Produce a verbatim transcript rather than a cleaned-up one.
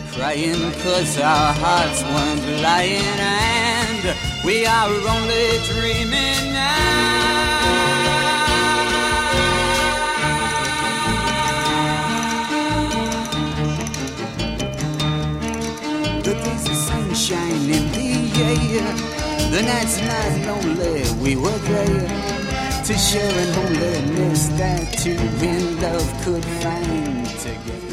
crying 'cause our hearts weren't lying, and we are only dreaming now. The days of sunshine in the air, the nights not lonely, we were there to share an holiness that two in love could find together.